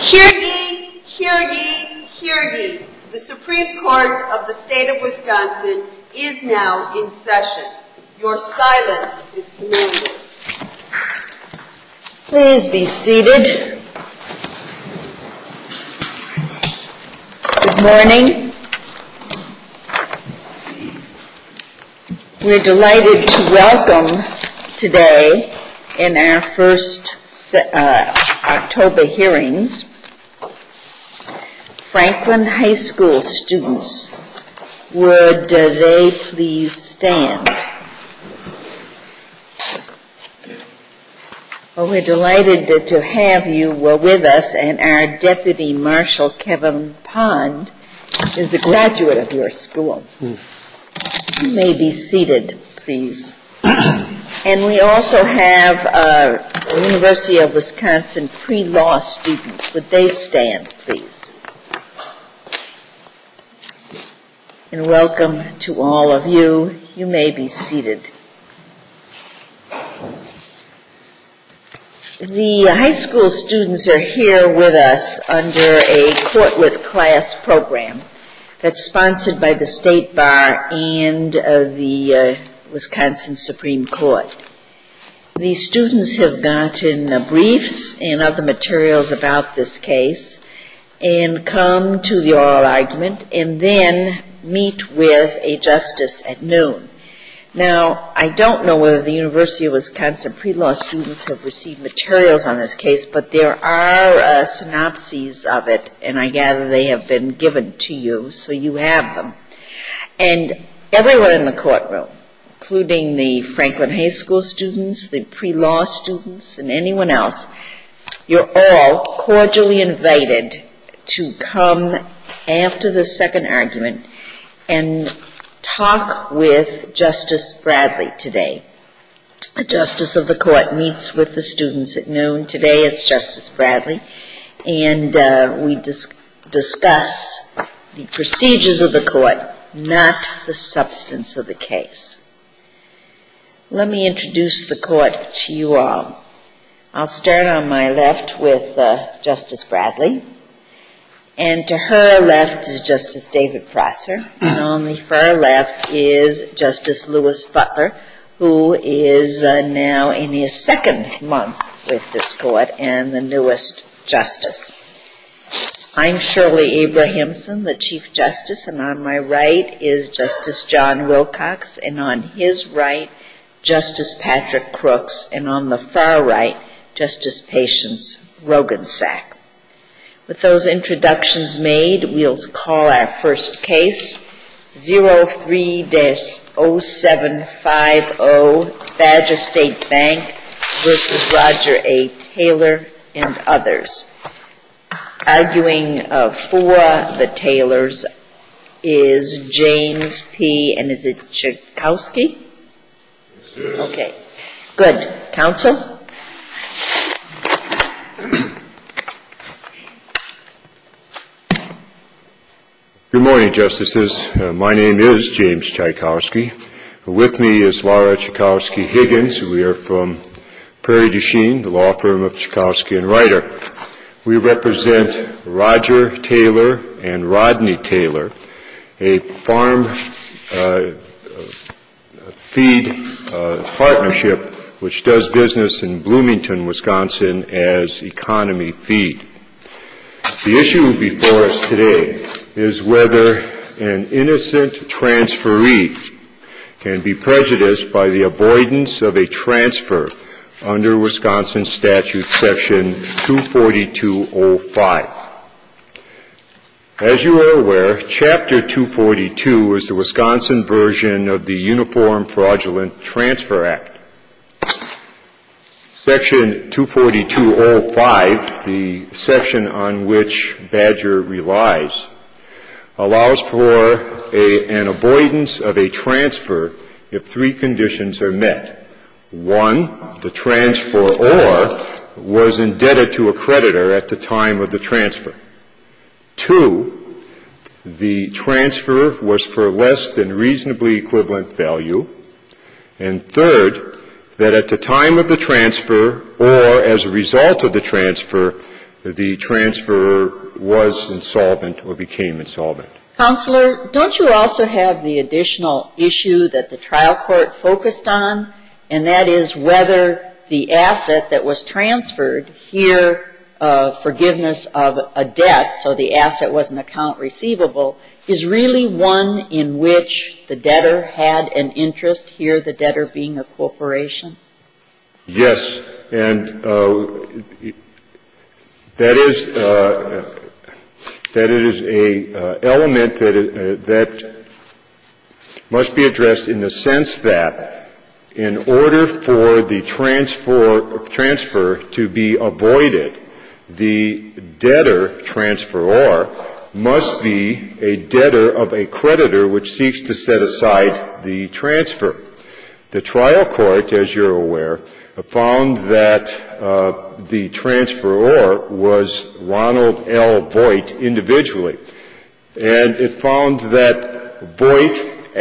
Hear ye, hear ye, hear ye. The Supreme Court of the State of Wisconsin is now in session. Your silence is commanded. Please be seated. Good morning. We're delighted to welcome today in our first October hearings Franklin High School students. Would they please stand? Well, we're delighted to have you with us, and our Deputy Marshal Kevin Pond is a graduate of your school. You may be seated, please. And we also have University of Wisconsin pre-law students. Would they stand, please? And welcome to all of you. You may be seated. The high school students are here with us under a Court with Class program that's sponsored by the State Bar and the Wisconsin Supreme Court. The students have gotten briefs and other materials about this case and come to the oral argument and then meet with a justice at noon. Now, I don't know whether the University of Wisconsin pre-law students have received materials on this case, but there are synopses of it, and I gather they have been given to you, so you have them. And everyone in the courtroom, including the Franklin High School students, the pre-law students, and anyone else, you're all cordially invited to come after the second argument and talk with Justice Bradley today. A justice of the court meets with the students at noon. Today it's Justice Bradley, and we discuss the procedures of the court, not the substance of the case. Let me introduce the court to you all. I'll start on my left with Justice Bradley. And to her left is Justice David Prosser, and on the far left is Justice Louis Butler, who is now in his second month with this court and the newest justice. I'm Shirley Abrahamson, the Chief Justice, and on my right is Justice John Wilcox, and on his right, Justice Patrick Crooks, and on the far right, Justice Patience Rogensack. With those introductions made, we'll call our first case, 03-0750, Badger State Bank versus Roger A. Taylor and others. Arguing for the Taylors is James P., and is it Tchaikovsky? Okay, good. Counsel? Good morning, Justices. My name is James Tchaikovsky. With me is Laura Tchaikovsky-Higgins. We are from Prairie du Chien, the law firm of Tchaikovsky and Ryder. We represent Roger Taylor and Rodney Taylor, a farm feed partnership which does business in Bloomington, Wisconsin as Economy Feed. The issue before us today is whether an innocent transferee can be prejudiced by the avoidance of a transfer under Wisconsin Statute Section 242.05. As you are aware, Chapter 242 is the Wisconsin version of the Uniform Fraudulent Transfer Act. Section 242.05, the section on which Badger relies, allows for an avoidance of a transfer if three conditions are met. One, the transferor was indebted to a creditor at the time of the transfer. Two, the transfer was for less than reasonably equivalent value. And third, that at the time of the transfer or as a result of the transfer, the transferor was insolvent or became insolvent. Counselor, don't you also have the additional issue that the trial court focused on, and that is whether the asset that was transferred here, forgiveness of a debt, so the asset was an account receivable, is really one in which the debtor had an interest, here the debtor being a corporation? Yes, and that is a element that must be addressed in the sense that in order for the transfer to be avoided, the debtor, transferor, must be a debtor of a creditor which seeks to set aside the transfer. The trial court, as you're aware, found that the transferor was Ronald L. Voigt individually, and it found that Voigt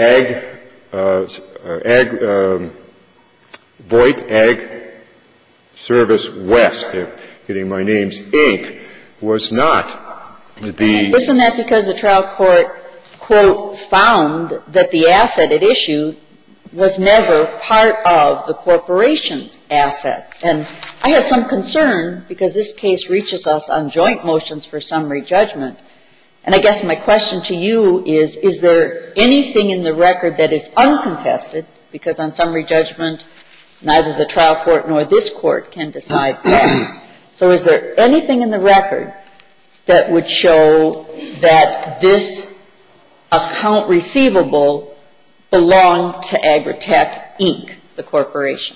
Ag Service West, getting my names, Inc., was not the... Isn't that because the trial court, quote, found that the asset at issue was never part of the corporation's assets? And I have some concern because this case reaches us on joint motions for summary judgment. And I guess my question to you is there anything in the record that is uncontested, because on summary judgment neither the trial court nor this court can decide facts. So is there anything in the record that would show that this account receivable belonged to Agritech, Inc., the corporation?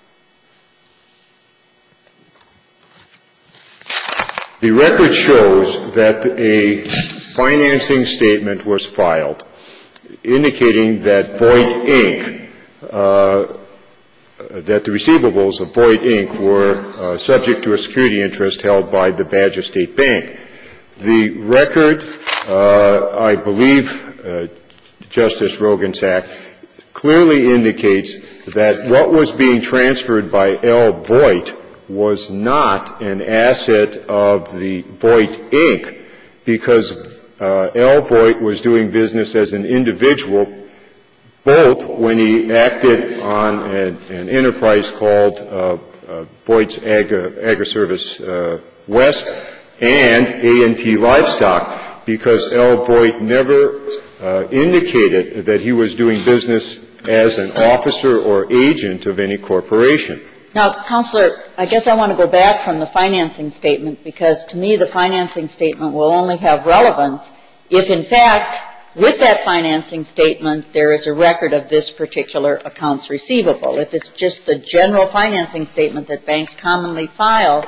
The record shows that a financing statement was filed indicating that Voigt, Inc., that the receivables of Voigt, Inc. were subject to a security interest held by the Badger State Bank. The record, I believe, Justice Rogensack, clearly indicates that what was being transferred by L. Voigt was not an asset of the Voigt, Inc., because L. Voigt was doing business as an individual, both when he acted on an enterprise called Voigt's Agriservice West and A&T Livestock, because L. Voigt never indicated that he was doing business as an officer or agent of any corporation. Now, Counselor, I guess I want to go back from the financing statement, because to me the financing statement will only have relevance if, in fact, with that financing statement, there is a record of this particular accounts receivable. If it's just the general financing statement that banks commonly file,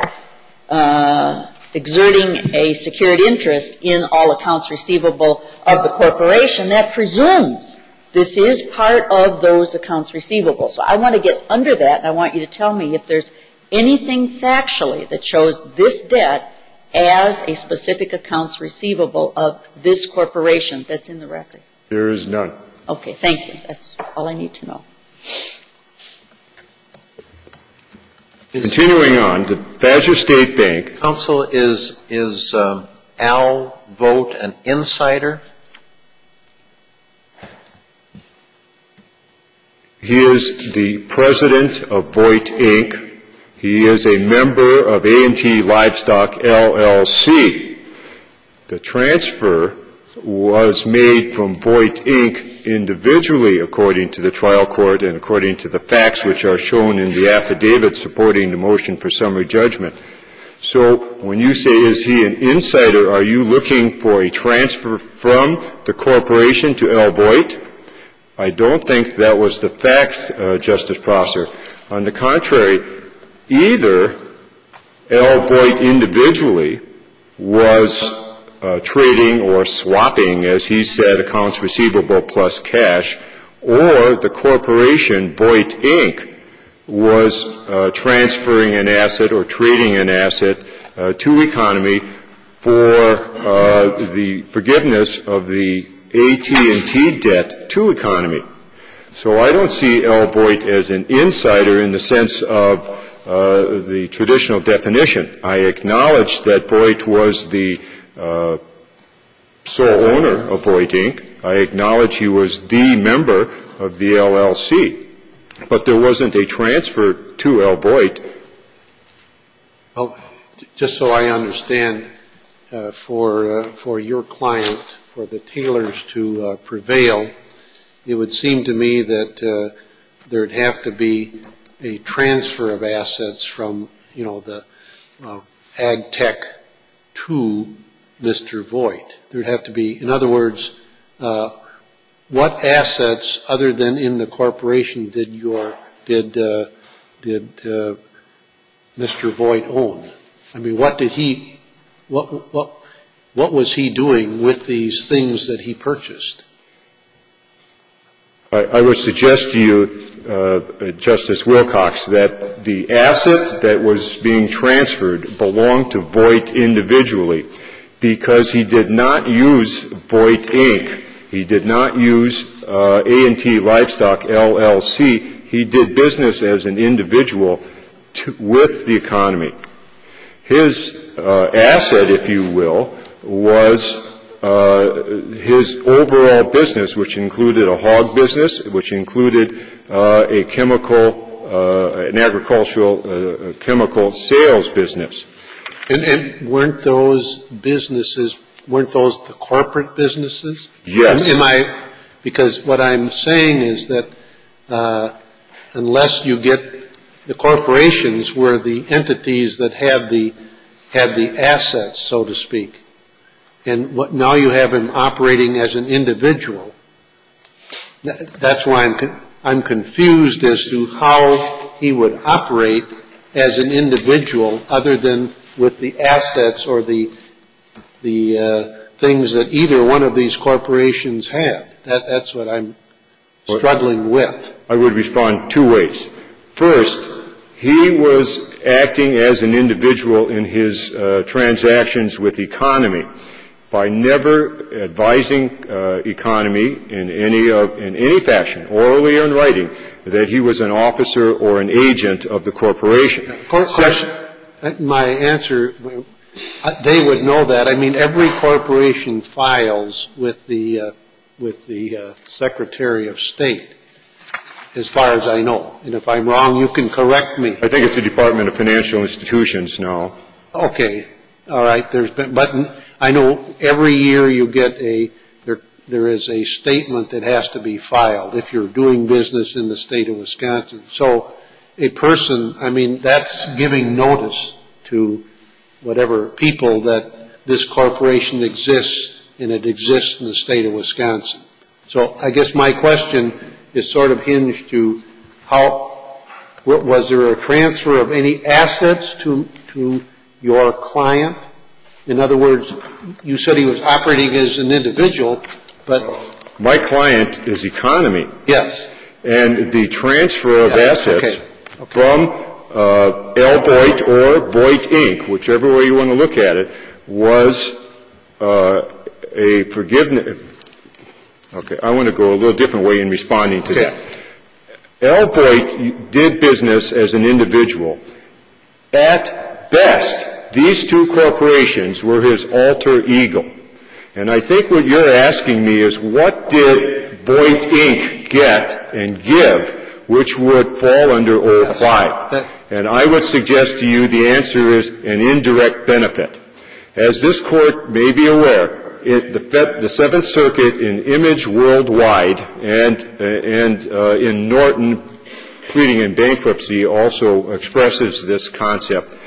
exerting a secured interest in all accounts receivable of the corporation, that presumes this is part of those accounts receivable. So I want to get under that, and I want you to tell me if there's anything factually that shows this debt as a specific accounts receivable of this corporation that's in the record. There is none. Okay, thank you. That's all I need to know. Continuing on, the Badger State Bank. Counsel, is Al Voigt an insider? He is the president of Voigt, Inc. He is a member of A&T Livestock, LLC. The transfer was made from Voigt, Inc. individually, according to the trial court and according to the facts which are shown in the affidavit supporting the motion for summary judgment. So when you say, is he an insider, are you looking for a transfer from the corporation to L. Voigt? I don't think that was the fact, Justice Prosser. On the contrary, either L. Voigt individually was trading or swapping, as he said, accounts receivable plus cash, or the corporation, Voigt, Inc., was transferring an asset or trading an asset to economy for the forgiveness of the AT&T debt to economy. So I don't see L. Voigt as an insider in the sense of the traditional definition. I acknowledge that Voight was the sole owner of Voight, Inc. I acknowledge he was the member of the LLC. But there wasn't a transfer to L. Voight. Well, just so I understand, for your client, for the Taylors to prevail, it would seem to me that there'd have to be a transfer of assets from, the ag tech to Mr. Voight. There'd have to be, in other words, what assets other than in the corporation did Mr. Voight own? I mean, what was he doing with these things that he purchased? I would suggest to you, Justice Wilcox, that the asset that was being transferred belonged to Voight individually because he did not use Voight, Inc. He did not use A&T Livestock, LLC. He did business as an individual with the economy. His asset, if you will, was his overall business, which included a hog business, which included a chemical, an agricultural chemical sales business. And weren't those businesses, weren't those the corporate businesses? Yes. Because what I'm saying is that unless you get the corporations were the entities that had the assets, so to speak. And now you have him operating as an individual. That's why I'm confused as to how he would operate as an individual other than with the assets or the things that either one of these corporations had. That's what I'm struggling with. I would respond two ways. First, he was acting as an individual in his transactions with economy by never advising economy in any fashion, orally or in writing, that he was an officer or an agent of the corporation. My answer, they would know that. I mean, every corporation files with the Secretary of State, as far as I know. And if I'm wrong, you can correct me. I think it's the Department of Financial Institutions now. Okay. All right. But I know every year you get there is a statement that has to be filed if you're doing business in the state of Wisconsin. So a person, I mean, that's giving notice to whatever people that this corporation exists and it exists in the state of Wisconsin. So I guess my question is sort of hinged to was there a transfer of any assets to your client? In other words, you said he was operating as an individual, but... My client is economy. Yes. And the transfer of assets from L. Voight or Voight, Inc., whichever way you want to look at it, was a forgiveness. Okay, I want to go a little different way in responding to that. L. Voight did business as an individual. At best, these two corporations were his alter ego. And I think what you're asking me is what did Voight, Inc. get and give, which would fall under 05? And I would suggest to you the answer is an indirect benefit. As this Court may be aware, the Seventh Circuit in Image Worldwide and in Norton pleading in bankruptcy also expresses this concept.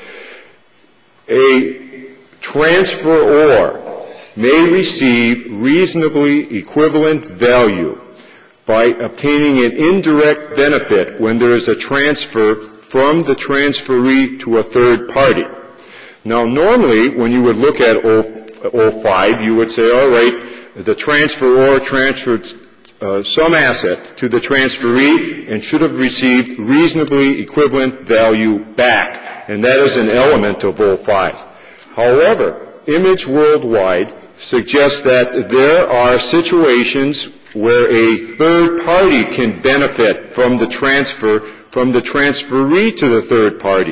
A transferor may receive reasonably equivalent value by obtaining an indirect benefit when there is a transfer from the transferee to a third party. Now, normally, when you would look at 05, you would say, all right, the transferor transferred some asset to the transferee and should have received reasonably equivalent value back, and that is an element of 05. However, Image Worldwide suggests that there are situations where a third party can benefit from the transfer from the transferee to the third party.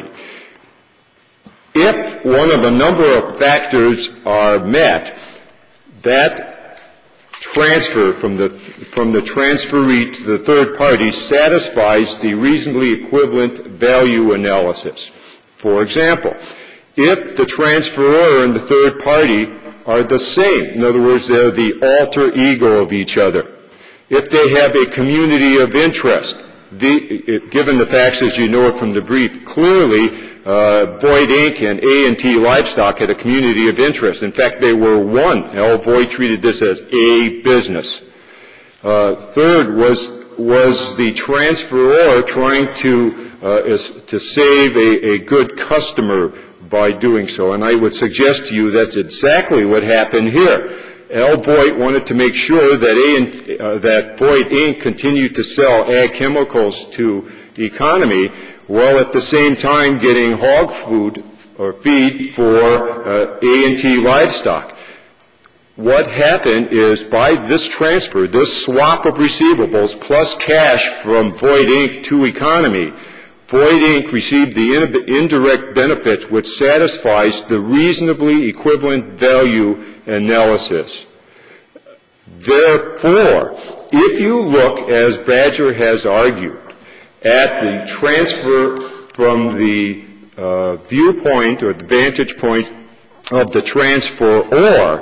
If one of a number of factors are met, that transfer from the transferee to the third party satisfies the reasonably equivalent value analysis. For example, if the transferor and the third party are the same, in other words, they're the alter ego of each other, if they have a community of interest, given the facts as you know it from the brief, clearly Voigt Inc. and A&T Livestock had a community of interest. In fact, they were one. L. Voigt treated this as a business. Third was the transferor trying to save a good customer by doing so. And I would suggest to you that's exactly what happened here. L. Voigt wanted to make sure that Voigt Inc. continued to sell ag chemicals to Economy, while at the same time getting hog food or feed for A&T Livestock. What happened is by this transfer, this swap of receivables plus cash from Voigt Inc. to Economy, Voigt Inc. received the indirect benefits which satisfies the reasonably equivalent value analysis. Therefore, if you look, as Badger has argued, at the transfer from the viewpoint or the vantage point of the transferor,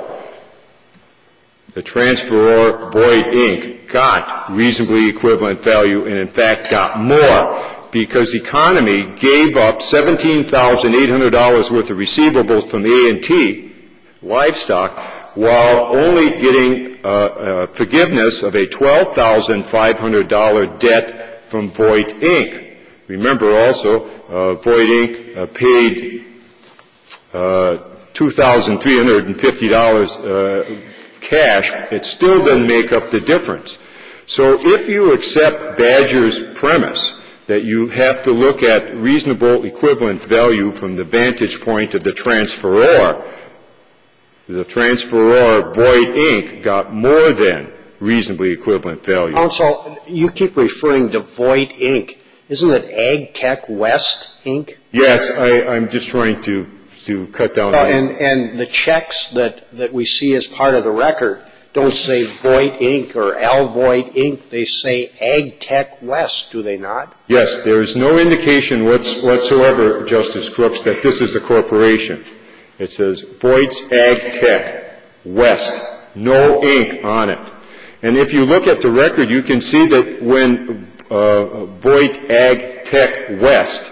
Voigt Inc. got reasonably equivalent value and in fact got more because Economy gave up $17,800 worth of receivables from A&T Livestock while only getting forgiveness of a $12,500 debt from Voigt Inc. Remember also, Voigt Inc. Paid $2,350 cash. It still doesn't make up the difference. So if you accept Badger's premise that you have to look at reasonable equivalent value from the vantage point of the transferor, Voigt Inc. got more than reasonably equivalent value. Counsel, you keep referring to Voigt Inc. Isn't it Ag Tech West Inc.? Yes, I'm just trying to cut down. And the checks that we see as part of the record don't say Voigt Inc. or L. Voigt Inc. They say Ag Tech West, do they not? Yes, there is no indication whatsoever, Justice Crooks, that this is a corporation. It says Voigt's Ag Tech West, no Inc. on it. And if you look at the record, you can see that when Voigt Ag Tech West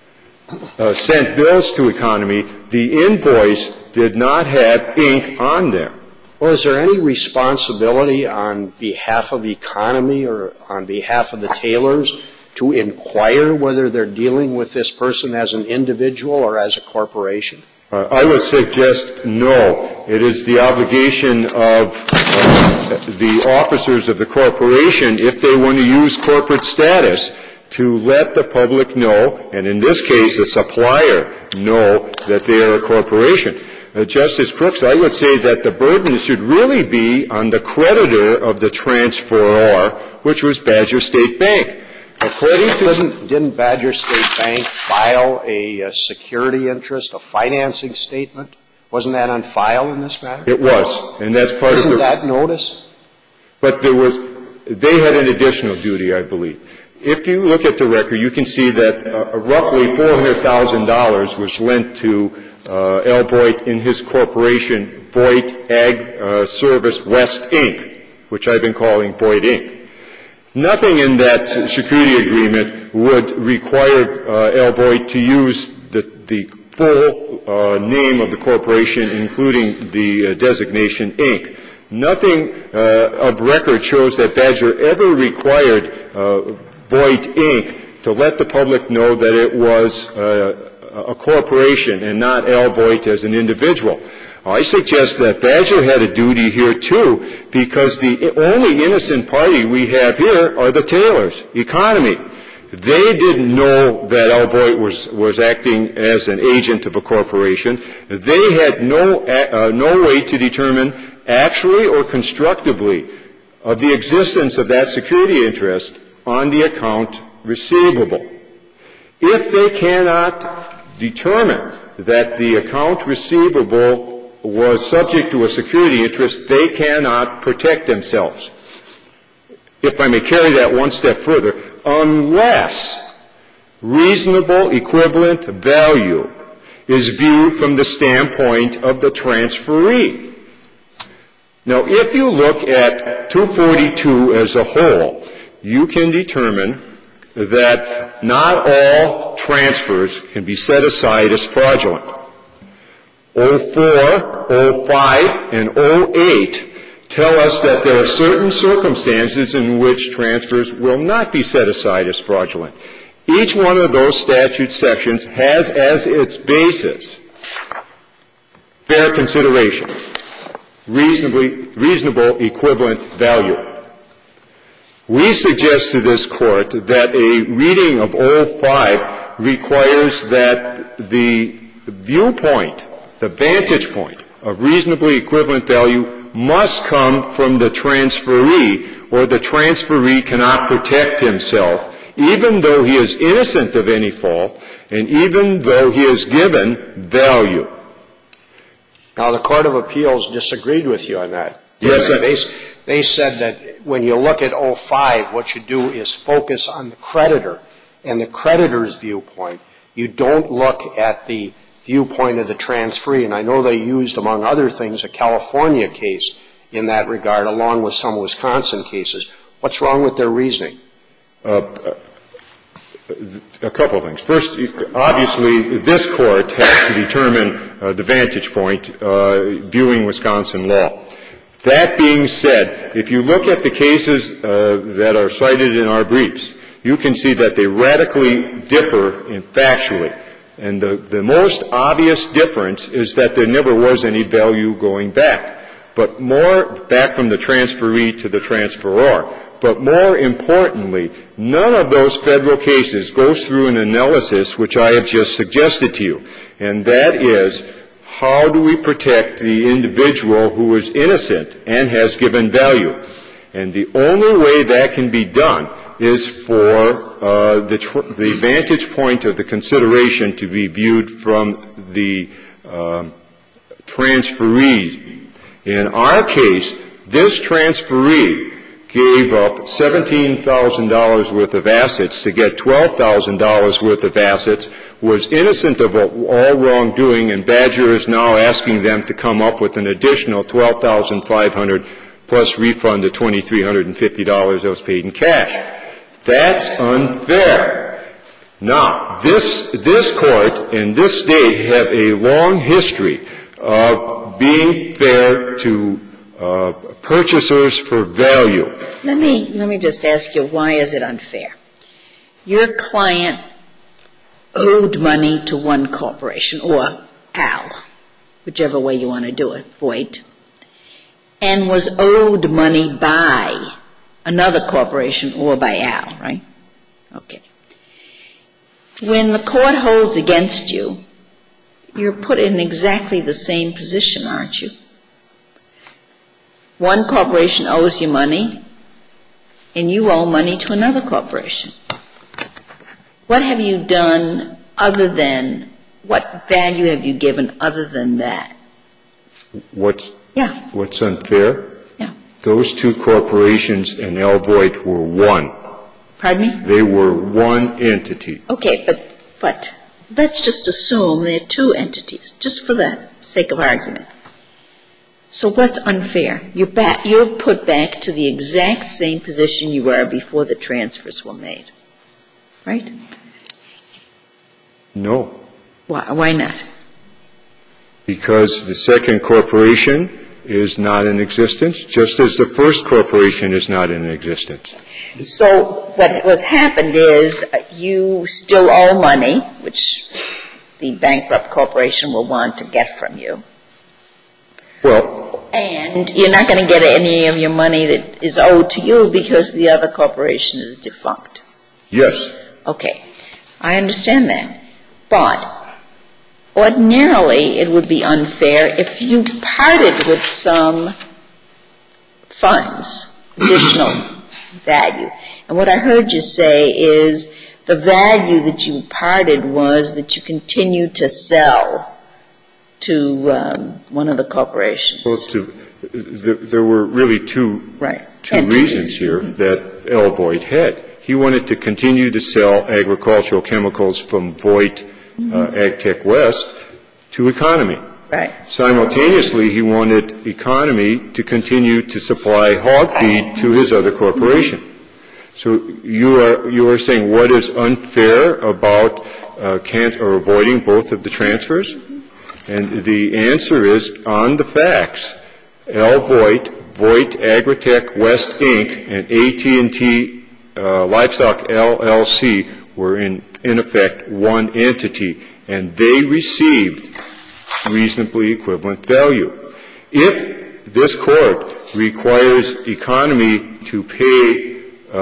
sent bills to Economy, the invoice did not have Inc. on there. Well, is there any responsibility on behalf of Economy or on behalf of the Taylors to inquire whether they're dealing with this person as an individual or as a corporation? I would suggest no. It is the obligation of the officers of the corporation, if they want to use corporate status, to let the public know, and in this case, the supplier, know that they are a corporation. Justice Crooks, I would say that the burden should really be on the creditor of the transferor, which was Badger State Bank. Didn't Badger State Bank file a security interest, a financing statement? Wasn't that on file in this matter? It was, and that's part of the... Isn't that notice? But they had an additional duty, I believe. If you look at the record, you can see that roughly $400,000 was lent to L. Voigt in his corporation, Voigt Ag Service West, Inc., which I've been calling Voigt, Inc. Nothing in that security agreement would require L. Voigt to use the full name of the corporation, including the designation Inc. Nothing of record shows that Badger ever required Voigt, Inc. to let the public know that it was a corporation and not L. Voigt as an individual. I suggest that Badger had a duty here, too, because the only innocent party we have here are the Taylors, Economy. They didn't know that L. Voigt was acting as an agent of a corporation. They had no way to determine actually or constructively of the existence of that security interest on the account receivable. If they cannot determine that the account receivable was subject to a security interest, they cannot protect themselves. If I may carry that one step further, unless reasonable equivalent value is viewed from the standpoint of the transferee. Now, if you look at 242 as a whole, you can determine that not all transfers can be set aside as fraudulent. 04, 05, and 08 tell us that there are certain circumstances in which transfers will not be set aside as fraudulent. Each one of those statute sections has as its basis fair consideration, reasonable equivalent value. We suggest to this Court that a reading of 05 requires that the viewpoint, the vantage point of reasonably equivalent value must come from the transferee, or the transferee cannot protect himself, even though he is innocent of any fault and even though he is given value. Now, the Court of Appeals disagreed with you on that. Yes, they said that when you look at 05, what you do is focus on the creditor and the creditor's viewpoint. You don't look at the viewpoint of the transferee. And I know they used, among other things, a California case in that regard, along with some Wisconsin cases. What's wrong with their reasoning? A couple of things. First, obviously, this Court has to determine the vantage point viewing Wisconsin law. That being said, if you look at the cases that are cited in our briefs, you can see that they radically differ factually. And the most obvious difference is that there never was any value going back, but more back from the transferee to the transferor. But more importantly, none of those federal cases goes through an analysis which I have just suggested to you, and that is, how do we protect the individual who is innocent and has given value? And the only way that can be done is for the vantage point of the consideration to be viewed from the transferee. In our case, this transferee gave up $17,000 worth of assets to get $12,000 worth of assets, was innocent of all wrongdoing, and Badger is now asking them to come up with an additional $12,500 plus refund the $2,350 that was paid in cash. That's unfair. Now, this Court and this State have a long history of being fair to purchasers for value. Let me just ask you, why is it unfair? Your client owed money to one corporation, or Al, whichever way you want to do it, Voight, and was owed money by another corporation or by Al, right? Okay. When the court holds against you, you're put in exactly the same position, aren't you? One corporation owes you money, and you owe money to another corporation. What have you done other than, what value have you given other than that? What's unfair? Yeah. Those two corporations and Al Voight were one. Pardon me? They were one entity. Okay, but let's just assume they're two entities, just for the sake of argument. So what's unfair? You're put back to the exact same position you were before the transfers were made, right? No. Why not? Because the second corporation is not in existence, just as the first corporation is not in existence. So what has happened is you still owe money, which the bankrupt corporation will want to get from you. Well, and you're not going to get any of your money that is owed to you because the other corporation is defunct. Yes. Okay. I understand that. But ordinarily it would be unfair if you parted with some funds, additional value. And what I heard you say is the value that you imparted was that you continued to sell to one of the corporations. Well, there were really two reasons here that L. Voigt had. He wanted to continue to sell agricultural chemicals from Voigt AgTech West to Economy. Right. Simultaneously, he wanted Economy to continue to supply hog feed to his other corporation. So you are saying what is unfair about avoiding both of the transfers? And the answer is, on the facts, L. Voigt, Voigt Agritech West Inc., and AT&T Livestock LLC were in effect one entity, and they received reasonably equivalent value. If this court requires Economy to pay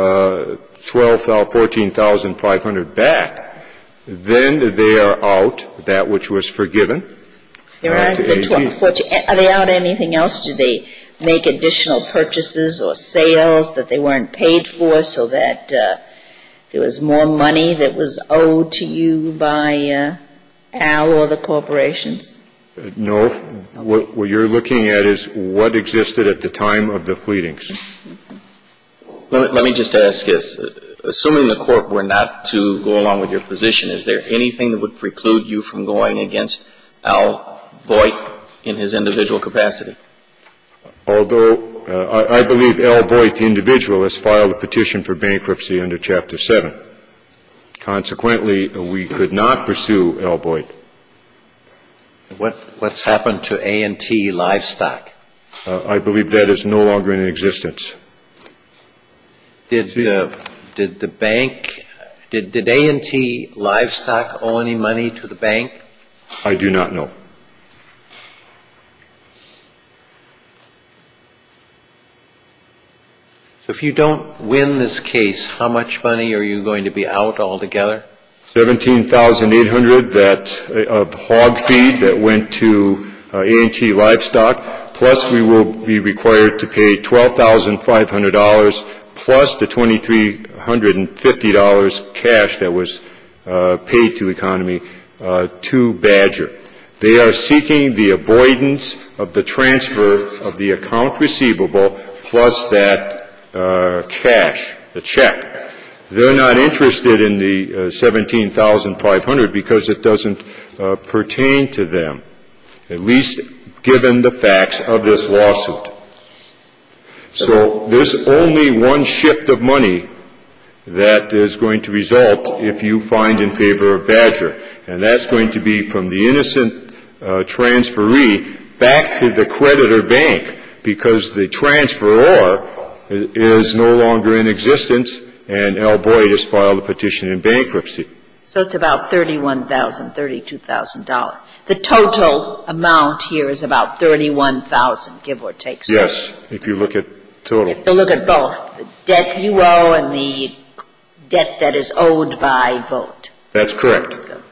$14,500 back, then they are out that which was forgiven. Are they out anything else? Do they make additional purchases or sales that they weren't paid for so that there was more money that was owed to you by Al or the corporations? No. What you're looking at is what existed at the time of the pleadings. Let me just ask this. Assuming the court were not to go along with your position, is there anything that would preclude you from going against Al Voigt in his individual capacity? Although I believe L. Voigt, the individual, has filed a petition for bankruptcy under Chapter 7. Consequently, we could not pursue L. Voigt. What's happened to A&T Livestock? I believe that is no longer in existence. Did the bank, did A&T Livestock owe any money to the bank? I do not know. So if you don't win this case, how much money are you going to be out altogether? $17,800 of hog feed that went to A&T Livestock, plus we will be required to pay $12,500 plus the $2,350 cash that was paid to Economy to Badger. They are seeking the avoidance of the transfer of the account receivable plus that cash, the check. They're not interested in the $17,500 because it doesn't pertain to them, at least given the facts of this lawsuit. So there's only one shift of money that is going to result if you find in favor of Badger, and that's going to be from the innocent transferee back to the creditor bank because the transferor is no longer in existence, and L. Voigt has filed a petition in bankruptcy. So it's about $31,000, $32,000. The total amount here is about $31,000, give or take. So yes, if you look at total. You have to look at both, the debt you owe and the debt that is owed by Voigt. That's correct.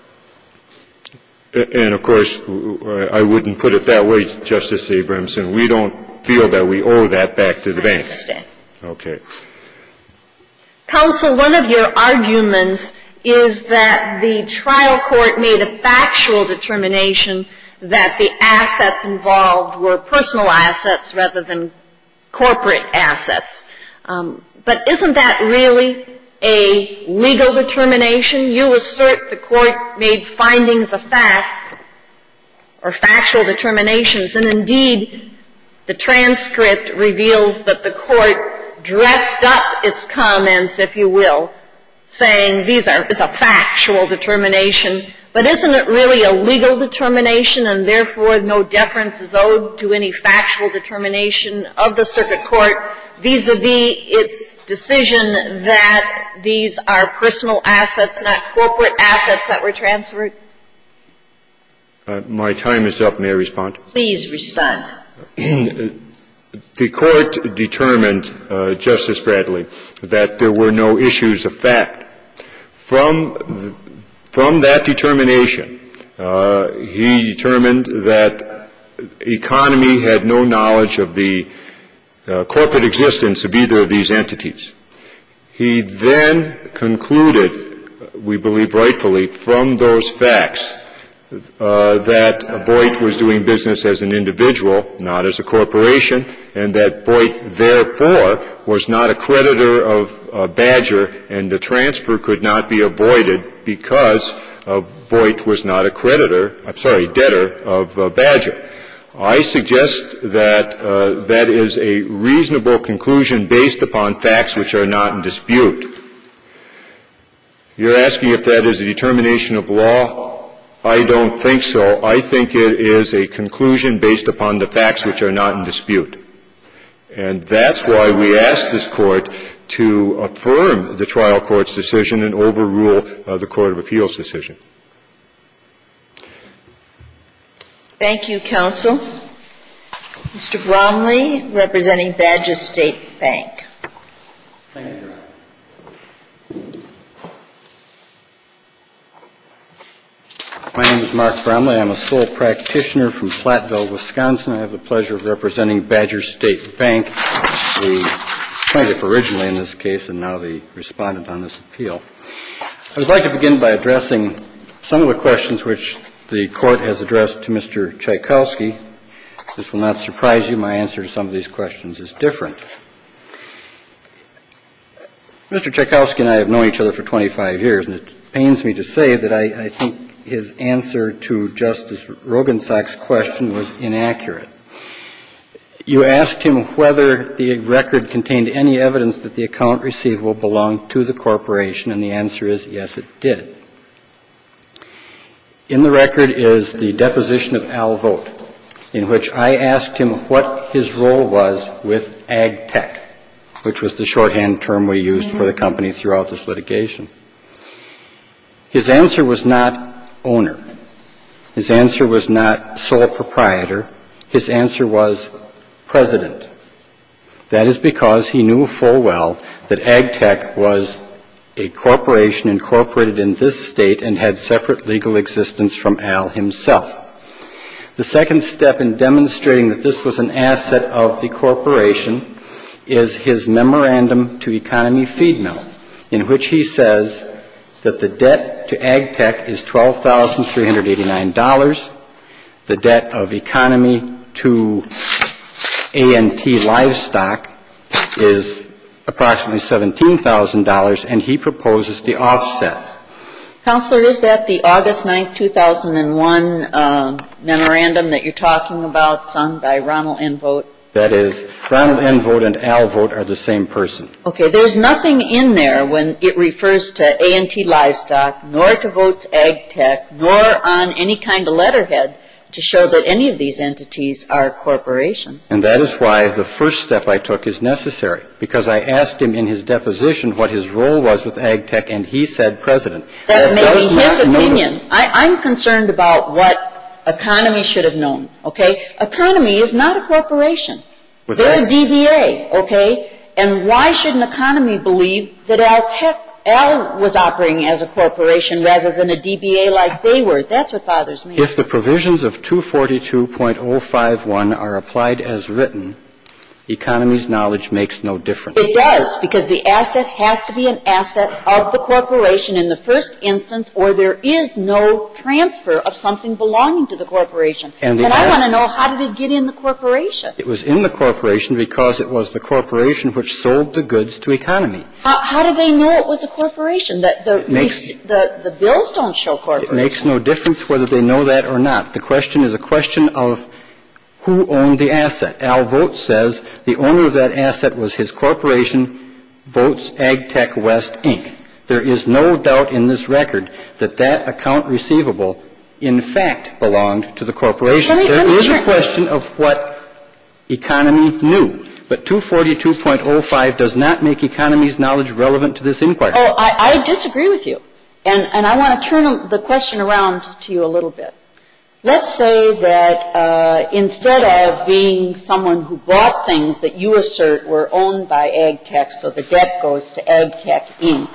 And, of course, I wouldn't put it that way, Justice Abramson. We don't feel that we owe that back to the bank. I understand. Okay. Counsel, one of your arguments is that the trial court made a factual determination that the assets involved were personal assets rather than corporate assets. But isn't that really a legal determination? You assert the court made findings of fact or factual determinations, and indeed the transcript reveals that the court dressed up its comments, if you will, saying it's a factual determination, but isn't it really a legal determination and therefore no deference is owed to any factual determination of the circuit court vis-a-vis its decision that these are personal assets, not corporate assets that were transferred? My time is up. May I respond? Please respond. The court determined, Justice Bradley, that there were no issues of fact. From that determination, he determined that Economy had no knowledge of the corporate existence of either of these entities. He then concluded, we believe rightfully, from those facts that Voigt was doing business as an individual, not as a corporation, and that Voigt, therefore, was not a creditor of Badger, and the transfer could not be avoided because Voigt was not a debtor of Badger. I suggest that that is a reasonable conclusion based upon facts which are not in dispute. You're asking if that is a determination of law? I don't think so. I think it is a conclusion based upon the facts which are not in dispute. And that's why we asked this Court to affirm the trial court's decision and overrule the Court of Appeals' decision. Thank you, counsel. Mr. Bromley, representing Badger State Bank. Thank you, Your Honor. My name is Mark Bromley. I'm a sole practitioner from Platteville, Wisconsin. I have the pleasure of representing Badger State Bank, the plaintiff originally in this case and now the respondent on this appeal. I would like to begin by addressing some of the questions which the Court has addressed to Mr. Tchaikovsky. This will not surprise you. My answer to some of these questions is different. Mr. Tchaikovsky and I have known each other for 25 years, and it pains me to say that I think his answer to Justice Rogensack's question was inaccurate. You asked him whether the record contained any evidence that the account receivable belonged to the corporation, and the answer is yes, it did. In the record is the deposition of Al Vogt, in which I asked him what his role was with Ag Tech, which was the shorthand term we used for the company throughout this litigation. His answer was not owner. His answer was not sole proprietor. His answer was president. That is because he knew full well that Ag Tech was a corporation incorporated in this state and had separate legal existence from Al himself. The second step in demonstrating that this was an asset of the corporation is his memorandum to Economy Feed Mill, in which he says that the debt to Ag Tech is $12,389. The debt of Economy to A&T Livestock is approximately $17,000, and he proposes the offset. Counselor, is that the August 9, 2001 memorandum that you're talking about, signed by Ronald N. Vogt? That is, Ronald N. Vogt and Al Vogt are the same person. Okay. There's nothing in there when it refers to A&T Livestock, nor to Vogt's Ag Tech, nor on any kind of letterhead to show that any of these entities are corporations. And that is why the first step I took is necessary, because I asked him in his deposition what his role was with Ag Tech, and he said president. That may be his opinion. I'm concerned about what Economy should have known, okay? Economy is not a corporation. They're a DBA, okay? And why shouldn't Economy believe that Al was operating as a corporation rather than a DBA like they were? That's what bothers me. If the provisions of 242.051 are applied as written, Economy's knowledge makes no difference. It does, because the asset has to be an asset of the corporation in the first instance, or there is no transfer of something belonging to the corporation. And I want to know, how did it get in the corporation? It was in the corporation because it was the corporation which sold the goods to Economy. How do they know it was a corporation? The bills don't show corporation. It makes no difference whether they know that or not. The question is a question of who owned the asset. Al Vogt says the owner of that asset was his corporation, Vogt's Ag Tech West, Inc. There is no doubt in this record that that account receivable, in fact, belonged to the corporation. There is a question of what Economy knew. But 242.05 does not make Economy's knowledge relevant to this inquiry. Oh, I disagree with you. And I want to turn the question around to you a little bit. Let's say that instead of being someone who bought things that you assert were owned by Ag Tech, so the debt goes to Ag Tech, Inc.,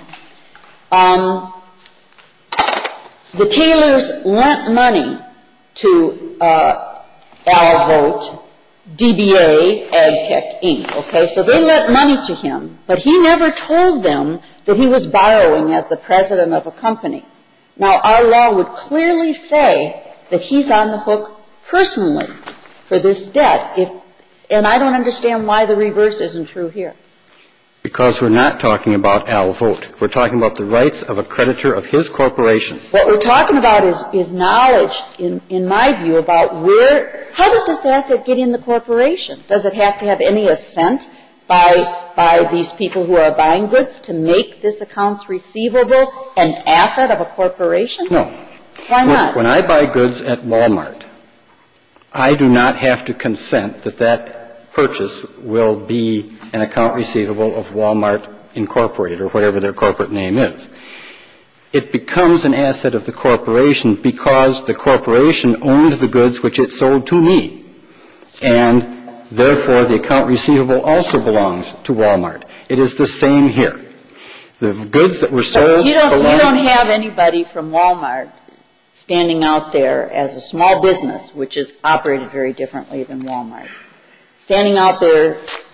the Taylors lent money to Al Vogt DBA AgTech Inc., okay? So they lent money to him, but he never told them that he was borrowing as the president of a company. Now, our law would clearly say that he's on the hook personally for this debt, and I don't understand why the reverse isn't true here. Because we're not talking about Al Vogt. We're talking about the rights of a creditor of his corporation. What we're talking about is knowledge, in my view, about how does this asset get in the corporation? Does it have to have any assent by these people who are buying goods to make this accounts receivable an asset of a corporation? No. Why not? When I buy goods at Walmart, I do not have to consent that purchase will be an account receivable of Walmart Incorporated or whatever their corporate name is. It becomes an asset of the corporation because the corporation owned the goods which it sold to me. And therefore, the account receivable also belongs to Walmart. It is the same here. The goods that were sold you don't have anybody from Walmart standing out there as a small business, which is operated very differently than Walmart, standing out there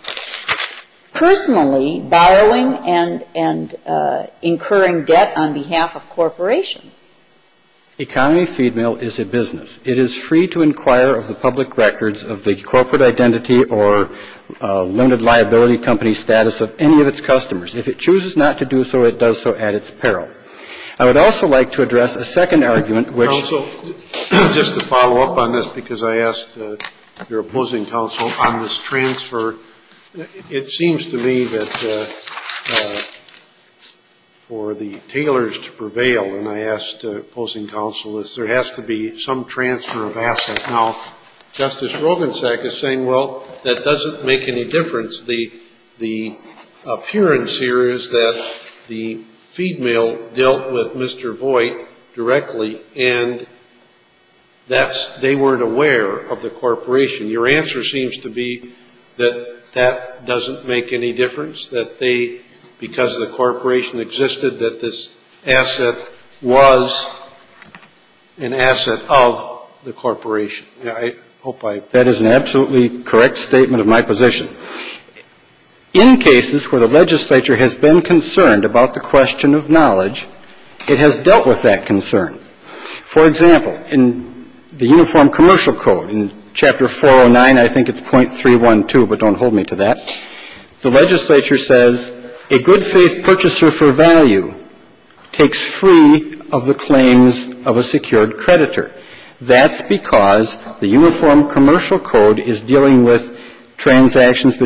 personally borrowing and incurring debt on behalf of corporations. Economy Feed Mill is a business. It is free to inquire of the public records of the corporate identity or limited liability company status of any of its customers. If it chooses not to do so, it does so at its peril. I would also like to address a second argument, which... Counsel, just to follow up on this, because I asked your opposing counsel on this transfer, it seems to me that for the Taylors to prevail, and I asked opposing counsel this, there has to be some transfer of asset. Now, Justice Roggensack is saying, well, that doesn't make any difference. The appearance here is that the feed mill dealt with Mr. Voigt directly, and they weren't aware of the corporation. Your answer seems to be that doesn't make any difference, that because the corporation existed, that this asset was an asset of the corporation. I hope That is an absolutely correct statement of my position. In cases where the legislature has been concerned about the question of knowledge, it has dealt with that concern. For example, in the Uniform Commercial Code, in Chapter 409, I think it's .312, but don't hold me to that, the legislature says, a good faith purchaser for value takes free of the claims of a secured creditor. That's because the Uniform Commercial Code is dealing with transactions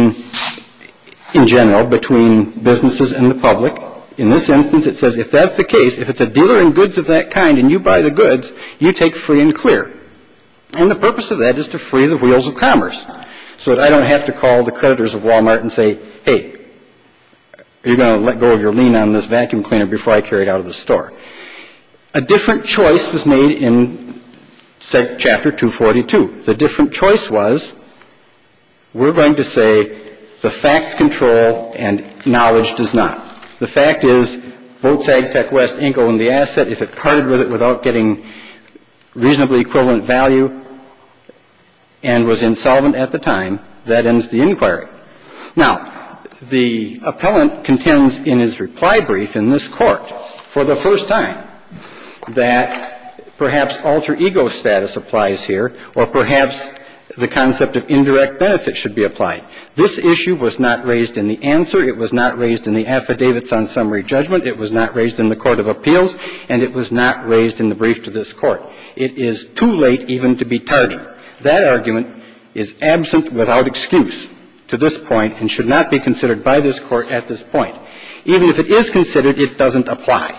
in general, between businesses and the public. In this instance, it says if that's the case, if it's a dealer in goods of that kind and you buy the goods, you take free and clear. And the purpose of that is to free the wheels of commerce so that I don't have to call the creditors of Walmart and say, hey, are you going to let go of your lien on this vacuum cleaner before I carry it out of the store? A different choice was made in Chapter 242. The different choice was we're going to say the facts control and knowledge does not. The fact is, Votes AgTech West Inc. owned the asset. If it parted with it without getting reasonably equivalent value and was insolvent at the time, that ends the inquiry. Now, the appellant contends in his reply brief in this court for the first time that perhaps alter ego status applies here, or perhaps the concept of indirect benefit should be applied. This issue was not raised in the answer. It was not raised in the affidavits on summary judgment. It was not raised in the Court of Appeals, and it was not raised in the brief to this court. It is too late even to be tardy. That argument is absent without excuse to this point and should not be considered by this court at this point. Even if it is considered, it doesn't apply.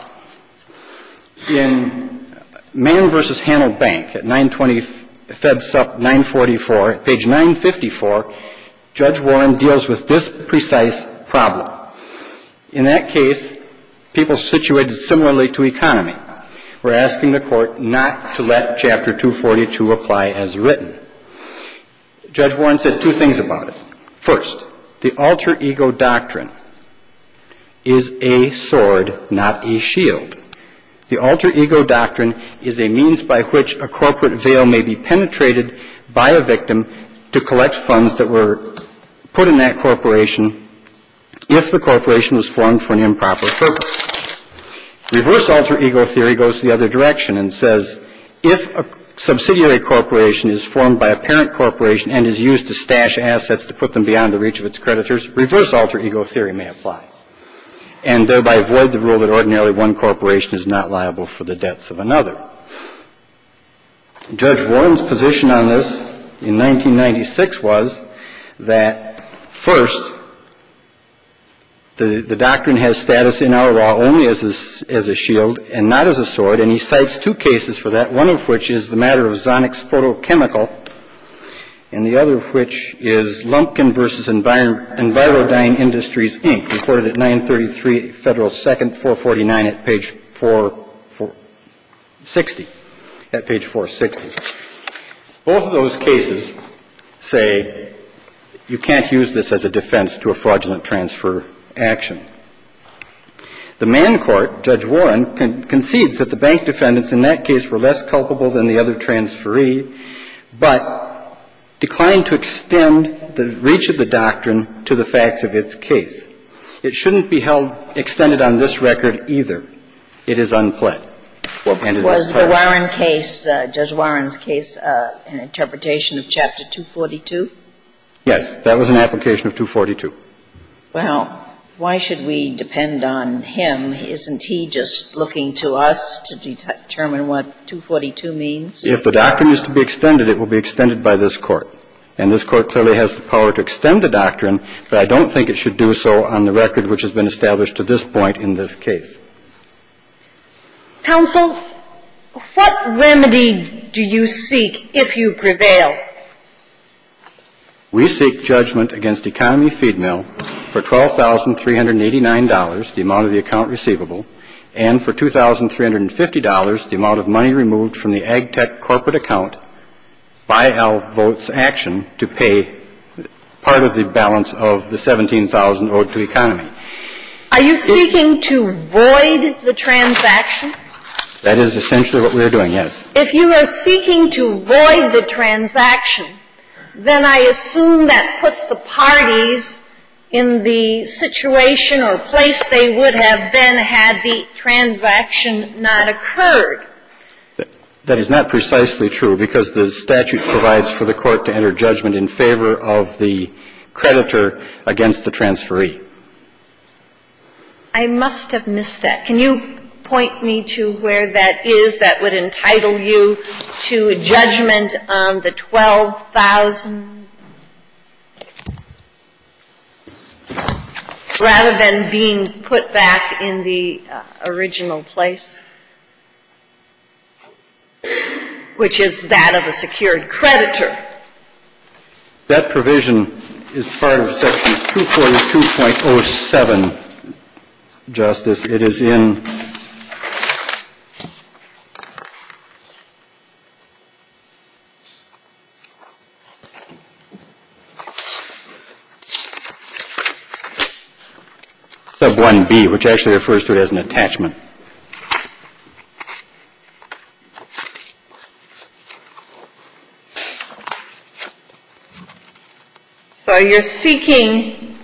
In Mann v. Hanold Bank at 920 Fed Sup 944, at page 954, Judge Warren deals with this precise problem. In that case, people situated similarly to economy were asking the court not to let Chapter 242 apply as written. Judge Warren said two things about it. First, the alter ego doctrine is a sword, not a shield. The alter ego doctrine is a means by which a corporate veil may be penetrated by a victim to collect funds that were put in that corporation if the corporation was formed for an improper purpose. Reverse alter ego theory goes the other direction and says if a subsidiary corporation is formed by a parent corporation and is used to stash assets to put them beyond the reach of its creditors, reverse alter ego theory may apply, and thereby void the rule that ordinarily one corporation is not liable for the debts of another. Judge Warren's position on this in 1996 was that, first, the doctrine has status in our law only as a shield and not as a sword, and he cites two cases for that, one of which is the matter of Zonix Photochemical, and the other of which is Lumpkin versus Envirodyne Industries, Inc., reported at 933 Federal 2nd, 449 at page 460. At page 460. Both of those cases say you can't use this as a defense to a fraudulent transfer action. The Mann Court, Judge Warren, concedes that the bank defendants in that case were less culpable than the other transferee, but declined to extend the reach of the doctrine to the facts of its case. It shouldn't be extended on this record either. It is unpled. Was the Warren case, Judge Warren's case, an interpretation of Chapter 242? Yes, that was an application of 242. Well, why should we depend on him? Isn't he just looking to us to determine what 242 means? If the doctrine is to be extended, it will be extended by this Court. And this Court clearly has the power to extend the doctrine, but I don't think it should do so on the record which has been established to this point in this case. Counsel, what remedy do you seek if you prevail? We seek judgment against Economy Feed Mill for $12,389, the amount of the account receivable, and for $2,350, the amount of money removed from the AgTech corporate account by Al Vogt's action to pay part of the balance of the $17,000 owed to Economy. Are you seeking to void the transaction? That is essentially what we are doing, yes. If you are seeking to void the transaction, then I assume that puts the parties in the situation or place they would have been had the transaction not occurred. That is not precisely true, because the statute provides for the Court to enter judgment in favor of the creditor against the transferee. I must have missed that. Can you point me to where that is that would entitle you to a judgment on the $12,000 rather than being put back in the original place, which is that of a secured creditor? That provision is part of Section 242.07, Justice. It is in Sub 1B, which actually refers to it as an attachment. So you're seeking,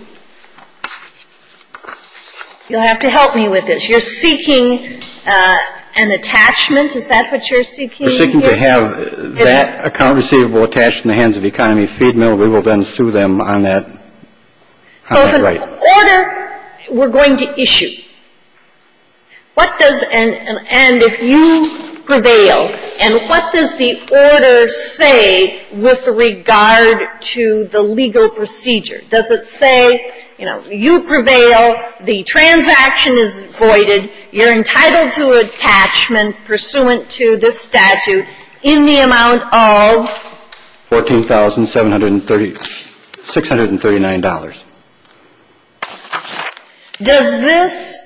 you'll have to help me with this, you're seeking an attachment, is that what you're seeking? We're seeking to have that account receivable attached in the hands of Economy Feed Mill. We will then sue them on that right. So if an order we're going to issue, what does, and if you prevail, and what does the order say with regard to the legal procedure? Does it say, you prevail, the transaction is voided, you're entitled to attachment pursuant to this statute in the amount of $14,639. Does this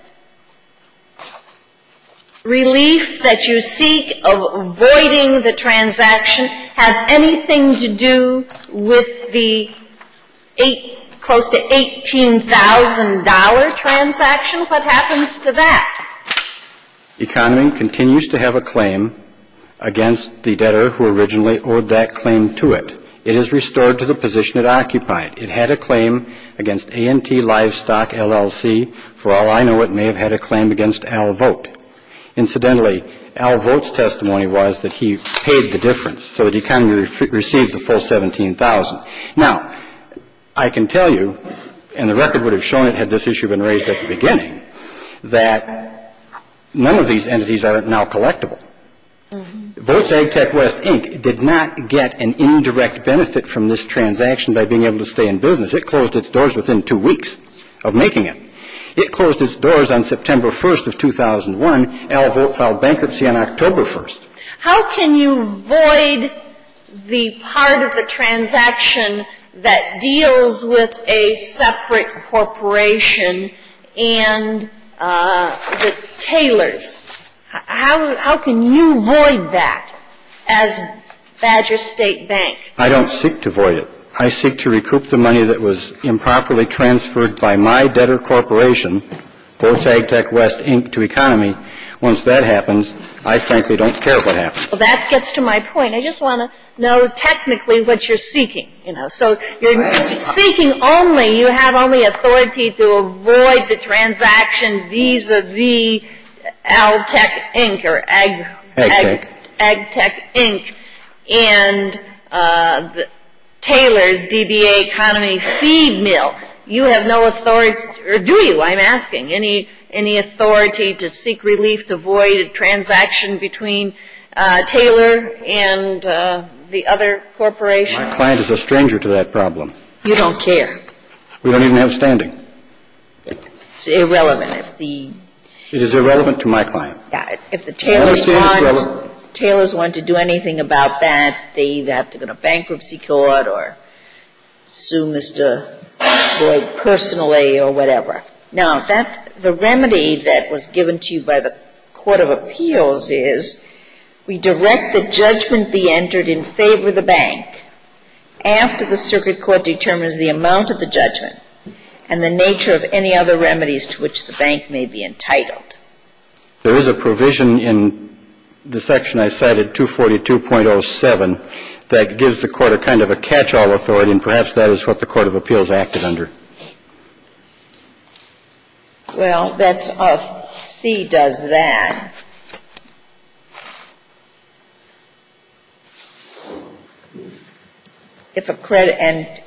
relief that you seek of voiding the transaction have anything to do with the close to $18,000 transaction? What happens to that? Economy continues to have a claim against the debtor who originally owed that claim to it. It is restored to the position it occupied. It had a claim against A&T Livestock, LLC. For all I know, it may have had a claim against Al Vogt. Incidentally, Al Vogt's testimony was that he paid the difference, so that he kind of received the full $17,000. Now, I can tell you, and the record would have shown it had this issue been raised at the beginning, that none of these entities are now collectible. Vogt's AgTech West, Inc. did not get an indirect benefit from this transaction by being able to stay in business. It closed its doors within 2 weeks of making it. It closed its doors on September 1st of 2001. Al Vogt filed bankruptcy on October 1st. How can you void the part of the transaction that deals with a separate corporation and the Taylors? How can you void that as Badger State Bank? I don't seek to void it. I seek to recoup the money that was improperly transferred by my debtor corporation, Vogt's AgTech West, Inc., to Economy. Once that happens, I frankly don't care what happens. Well, that gets to my point. I just want to know technically what you're seeking, you know. So you're seeking only, you have only authority to avoid the transaction vis-a-vis Agtech Inc. or Agtech Inc. and the Taylor's DBA Economy Feed Mill. You have no authority, or do you? I'm asking. Any authority to seek relief to void a transaction between Taylor and the other corporation? My client is a stranger to that problem. You don't care. We don't even have standing. It's irrelevant It is irrelevant to my client. Yeah, if the Taylors want to do anything about that, they either have to go to bankruptcy court or sue Mr. Boyd personally or whatever. Now, the remedy that was given to you by the Court of Appeals is we direct the judgment be entered in favor of the bank after the circuit court determines the amount of the judgment and the nature of any other remedies to which the bank may be entitled. There is a provision in the section I cited, 242.07, that gives the court a kind of a catch-all authority, and perhaps that is what the Court of Appeals acted under. Well, that's C does that. If a credit and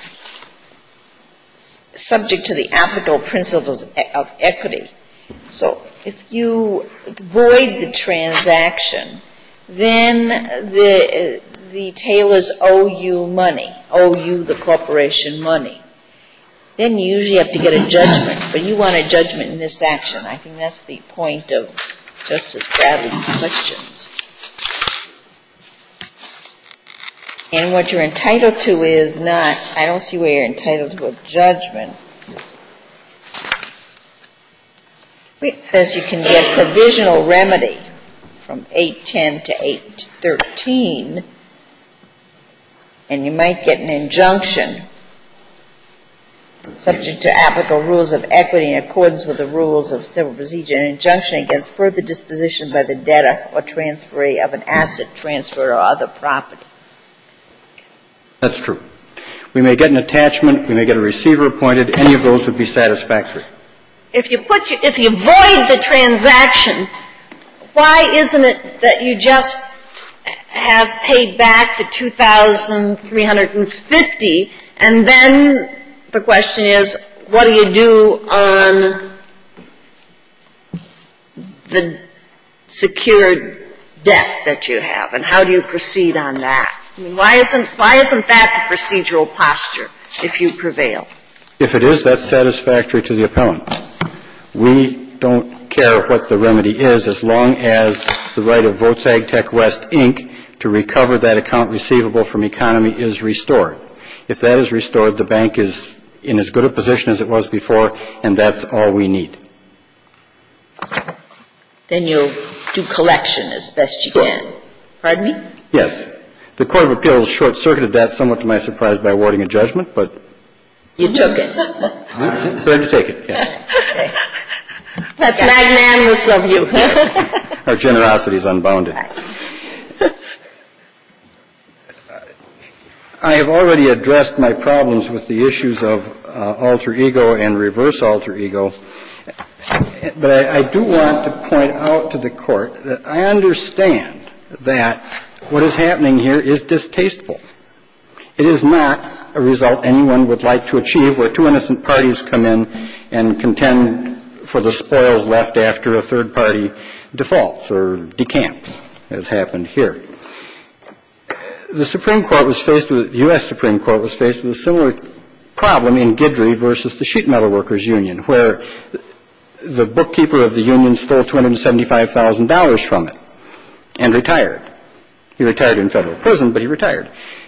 subject to the applicable principles of equity. So if you void the transaction, then the Taylors owe you money, owe you the corporation money. Then you usually have to get a judgment, but you want a judgment in this action. I think that's the point of Justice Bradley's questions. And what you're entitled to is not, I don't see where you're entitled to a judgment. It says you can get provisional remedy from 810 to 813, and you might get an injunction subject to applicable rules of equity in accordance with the rules of civil procedure, an injunction against further disposition by the debtor or transferee of an asset transfer or other property. That's true. We may get an attachment. We may get a receiver appointed. Any of those would be satisfactory. If you void the transaction, why isn't it that you just have paid back the $2,350, and then the question is, what do you do on the secured debt that you have, and how do you proceed on that? I mean, why isn't that the procedural posture if you prevail? If it is, that's satisfactory to the appellant. We don't care what the remedy is as long as the right of Vogt's AgTech West, Inc. to recover that account receivable from Economy is restored. If that is restored, the bank is in as good a position as it was before, and that's all we need. Then you'll do collection as best you can. Pardon me? Yes. The Court of Appeals short-circuited that somewhat to my surprise by awarding a judgment, but you took it. Glad to take it, yes. Okay. That's magnanimous of you. Yes. Our generosity is unbounded. I have already addressed my problems with the issues of alter ego and reverse alter ego, but I do want to point out to the Court that I understand that what is happening here is distasteful. It is not a result anyone would like to achieve, where two innocent parties come in and contend for the spoils left after a third party defaults or decamps, as happened here. The Supreme Court was faced with, the U.S. Supreme Court was faced with a similar problem in Guidry versus the Sheet Metal Workers Union, where the bookkeeper of the union stole $275,000 from it and retired. He retired in federal prison, but he retired.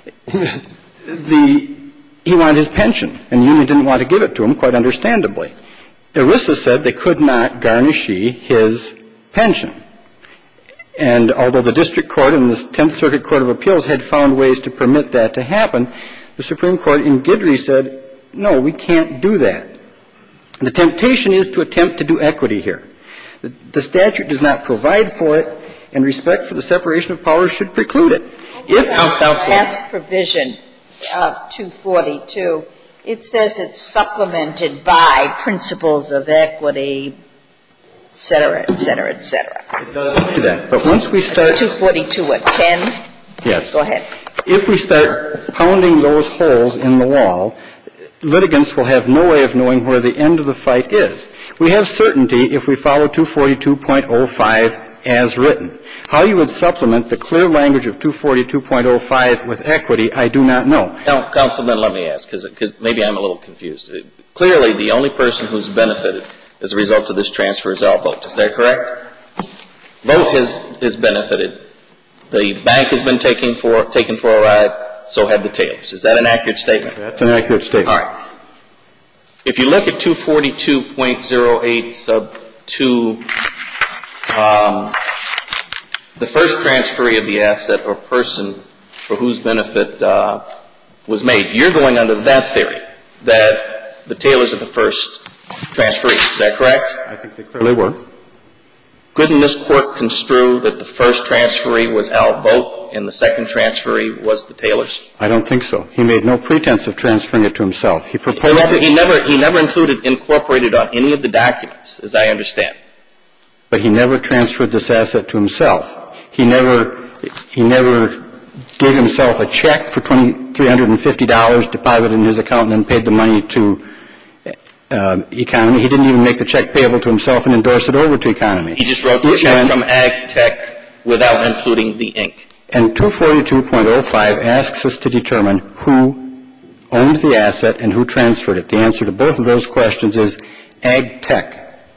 He wanted his pension, and the union didn't want to give it to him, quite understandably. ERISA said they could not garnish his pension. And although the district court and the 10th Circuit Court of Appeals had found ways to permit that to happen, the Supreme Court in Guidry said, no, we can't do that. The temptation is to attempt to do equity here. The statute does not provide for it, and respect for the separation of powers should preclude it. If the last provision of 242, it says it's supplemented by principles of equity, et cetera, et cetera, et cetera. It does do that. But once we start 242, what, 10? Yes. Go ahead. If we start pounding those holes in the wall, litigants will have no way of knowing where the end of the fight is. We have certainty if we follow 242.05 as written. How you would supplement the clear language of 242.05 with equity, I do not know. Now, counsel, then let me ask, because maybe I'm a little confused. Clearly, the only person who's benefited as a result of this transfer is Al Vogt. Is that correct? Vogt has benefited. The bank has been taken for a ride. So have the Taylors. Is that an accurate statement? That's an accurate statement. All right. If you look at 242.08 sub 2, the first transferee of the asset or person for whose benefit was made, you're going under that theory, that the Taylors are the first transferees. Is that correct? I think they clearly were. Couldn't this Court construe that the first transferee was Al Vogt and the second transferee was the Taylors? I don't think so. He made no pretense of transferring it to himself. He proposed it. He never incorporated on any of the documents, as I understand. But he never transferred this asset to himself. He never gave himself a check for $350 deposited in his account and then paid the money to Economy. He didn't even make the check payable to himself and endorse it over to Economy. He just wrote the check from Ag Tech without including the ink. And 242.05 asks us to determine who owns the asset and who transferred it. The answer to both of those questions is Ag Tech.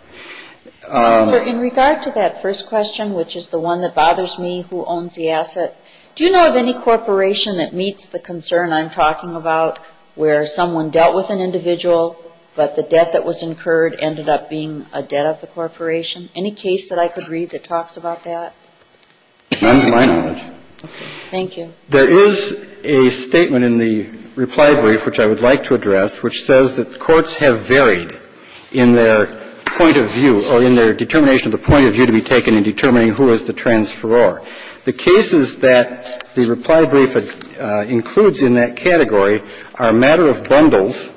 In regard to that first question, which is the one that bothers me, who owns the asset, do you know of any corporation that meets the concern I'm talking about, where someone dealt with an individual, but the debt that was incurred ended up being a debt of the corporation? Any case that I could read that talks about that? None to my knowledge. Okay. Thank you. There is a statement in the reply brief, which I would like to address, which says that courts have varied in their point of view, or in their determination of the point of view to be taken in determining who is the transferor. The cases that the reply brief includes in that category are Matter of Bundles,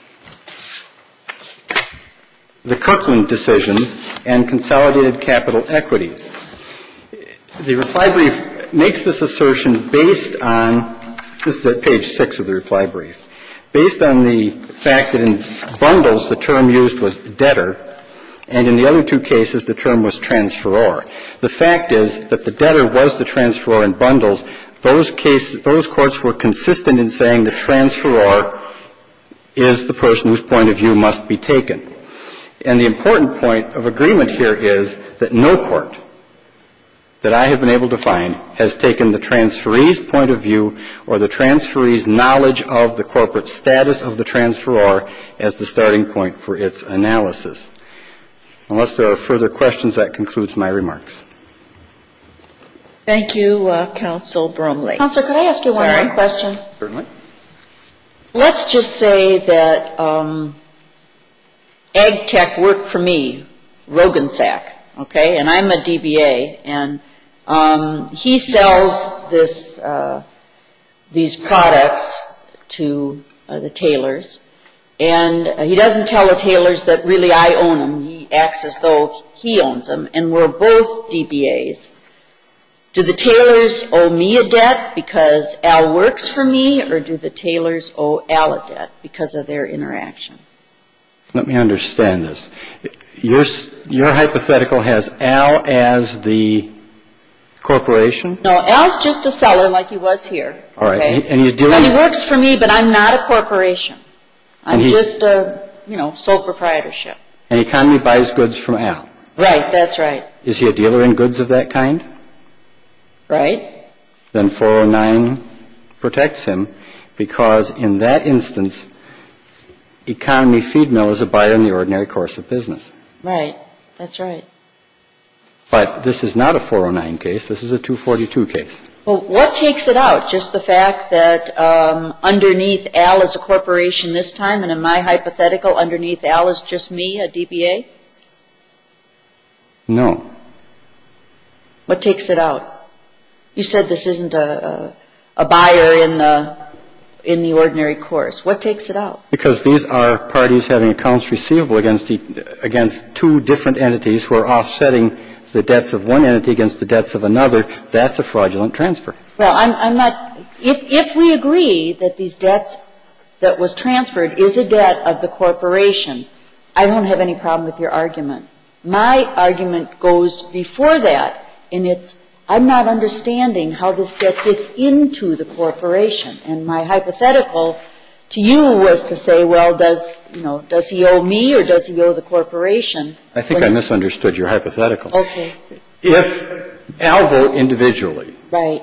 the Kirkland decision, and Consolidated Capital Equities. The reply brief makes this assertion based on, this is at page 6 of the reply brief, based on the fact that in Bundles the term used was debtor, and in the other two cases the term was transferor. The fact is that the debtor was the transferor in Bundles. Those courts were consistent in saying the transferor is the person whose point of view must be taken. And the important point of agreement here is that no court that I have been able to find has taken the transferee's point of view or the transferee's knowledge of the corporate status of the transferor as the starting point for its analysis. Unless there are further questions, that concludes my remarks. Thank you, Counsel Bromley. Counselor, could I ask you one more question? Certainly. Let's just say that Ag Tech worked for me, Rogensack, okay, and I'm a DBA, and he sells these products to the Taylors. And he doesn't tell the Taylors that really I own them. He acts as though he owns them, and we're both DBAs. Do the Taylors owe me a debt because Al works for me, or do the Taylors owe Al a debt because of their interaction? Let me understand this. Your hypothetical has Al as the corporation? No, Al's just a seller like he was here. All right. Okay? And he's dealing... But he works for me, but I'm not a corporation. I'm just a, sole proprietorship. And Economy buys goods from Al? Right, that's right. Is he a dealer in goods of that kind? Right. Then 409 protects him because in that instance, Economy Feed Mill is a buyer in the ordinary course of business. Right, that's right. But this is not a 409 case. This is a 242 case. Well, what takes it out? Just the fact that underneath Al is a corporation this time, and in my hypothetical, underneath Al is just me, a DBA? No. What takes it out? You said this isn't a buyer in the ordinary course. What takes it out? Because these are parties having accounts receivable against two different entities who are offsetting the debts of one entity against the debts of another. That's a fraudulent transfer. Well, I'm not. If we agree that these debts that was transferred is a debt of the corporation, I don't have any problem with your argument. My argument goes before that, and it's I'm not understanding how this debt gets into the corporation. And my hypothetical to you was to say, well, does he owe me or does he owe the corporation? I think I misunderstood your hypothetical. Okay. If Alvo individually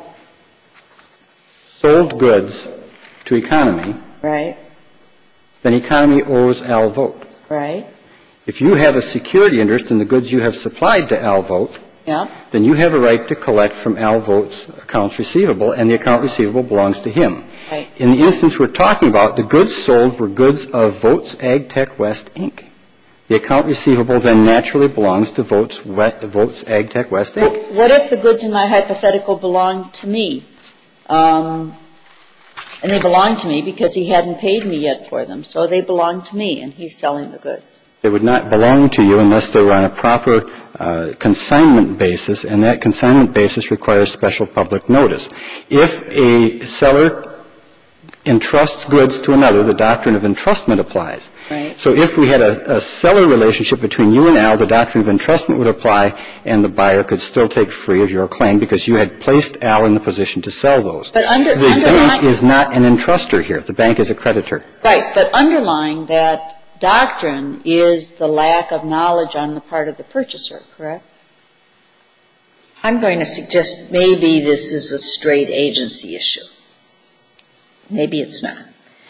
sold goods to Economy, then Economy owes Alvo. Right. If you have a security interest in the goods you have supplied to Alvo, then you have a right to collect from Alvo's accounts receivable, and the account receivable belongs to him. Right. In the instance we're talking about, the goods sold were goods of Votes AgTech West, Inc. The account receivable then naturally belongs to Votes AgTech West, Inc. What if the goods in my hypothetical belong to me? And they belong to me because he hadn't paid me yet for them, so they belong to me, and he's selling the goods. They would not belong to you unless they were on a proper consignment basis, and that consignment basis requires special public notice. If a seller entrusts goods to another, the doctrine of entrustment applies. Right. So if we had a seller relationship between you and Al, the doctrine of entrustment would apply, and the buyer could still take free of your claim because you had placed Al in the position to sell those. But the bank is not an entruster here. The bank is a creditor. Right, but underlying that doctrine is the lack of knowledge on the part of the purchaser, correct? I'm going to suggest maybe this is a straight agency issue. Maybe it's not.